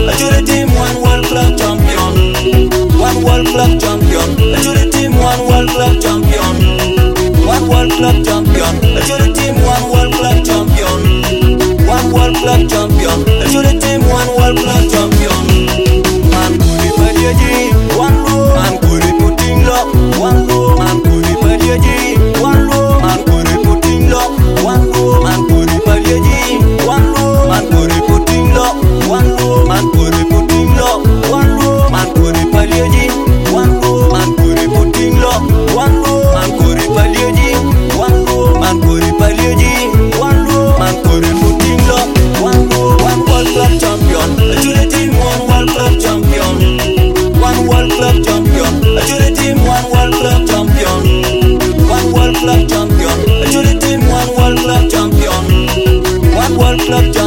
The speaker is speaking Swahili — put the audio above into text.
To the team, one World Club champion. One World Club champion. To the team, one World Club champion. One World Club champion. To the team, one World Club champion. One World Club champion. To the team, one World Club champion. Man kuri padiaji, one low. Man kuri putting low, one low. Man kuri padiaji, one low. Man kuri putting low, one low. Man kuri padiaji, one low. Man kuri putting low, one low. Man kuri putting low, one low. Man kuri padiaji, one low. Man kuri putting low, one low. Man kuri padiaji, one low. Man kuri padiaji, one low. Man kuri putting low, one low. One World Club champion. To the team, one World Club champion. One World Club champion. To the team, one World Club champion. One World Club champion. To the team, one World Club champion. One World Club champion.